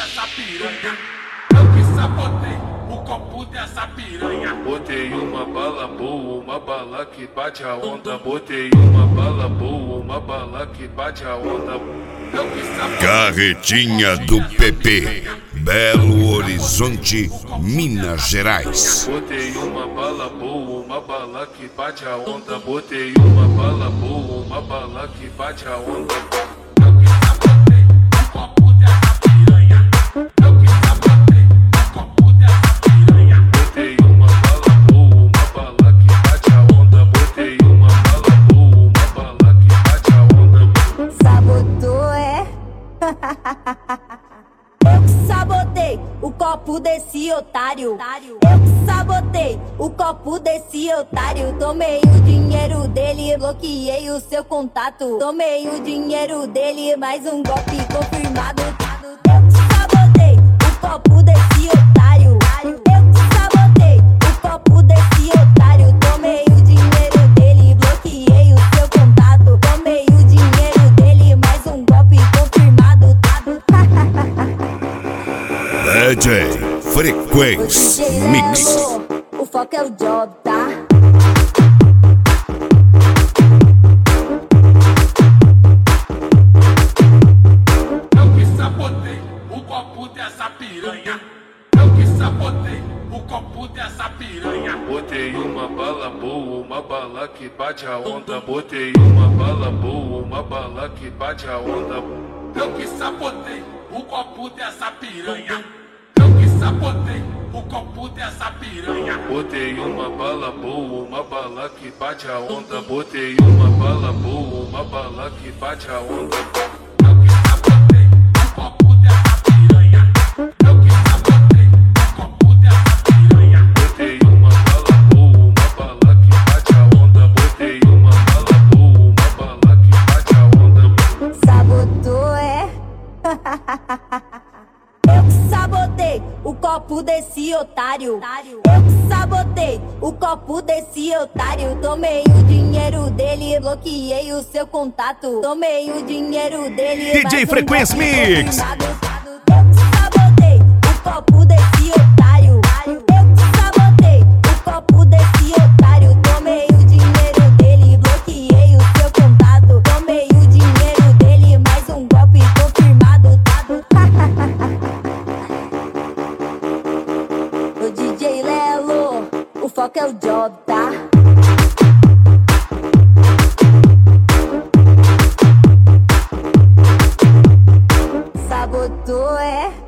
dessa piranha. Eu que sabotei o copo dessa piranha. Botei uma bala boa, uma bala que bate a onda. Botei uma bala boa, uma bala que bate a onda. Eu que sabotei. Carretinha do PP, Belo Horizonte, Minas Gerais. Botei uma bala boa, uma bala que bate a onda. Botei uma bala boa, uma bala que bate a onda. Eu que sabotei o copo dessa piranha. Eu que sabotei o copo dessa piranha. Botei uma bala boa, uma bala que bate a onda. Botei uma bala boa, uma bala que bate a onda. Sabotou, é? Eu que sabotei o copo desse otário. Eu que sabotei o copo desse otário. Tomei o dinheiro dele, bloqueei o seu contato. Tomei o dinheiro dele, mais um golpe confirmado. Eu que sabotei o copo desse otário. Eu que sabotei o copo desse otário. Tomei o dinheiro dele, bloqueei o seu contato. Tomei o dinheiro dele, mais um golpe confirmado. DJ Frequência Mix. O foco é o job, tá? Eu que sabotei o copo dessa piranha. Eu que sabotei o copo dessa piranha. Botei uma bala boa, uma bala que bate a onda. Botei uma bala boa, uma bala que bate a onda. Eu que sabotei o copo dessa piranha. Eu que sabotei o copo dessa piranha. Botei uma bala boa, uma bala que bate a onda. Botei uma bala boa, uma bala que bate a onda. Eu que sabotei o copo dessa piranha. Eu que sabotei o copo dessa piranha. Botei uma bala boa, uma bala que bate a onda. Botei uma bala boa, uma bala que bate a onda. Sabotou, é? Eu que sabotei o copo desse otário. Eu que sabotei o copo desse otário. Tomei o dinheiro dele, bloqueei o seu contato. Tomei o dinheiro dele. DJ Frequência Mix. Eu que sabotei o copo desse otário. Eu que sabotei o copo desse otário. Tomei o dinheiro dele, bloqueei o seu contato. Tomei o dinheiro dele, mais um golpe confirmado. O DJ Lelo, o foco é o job, tá? Sabotou, é?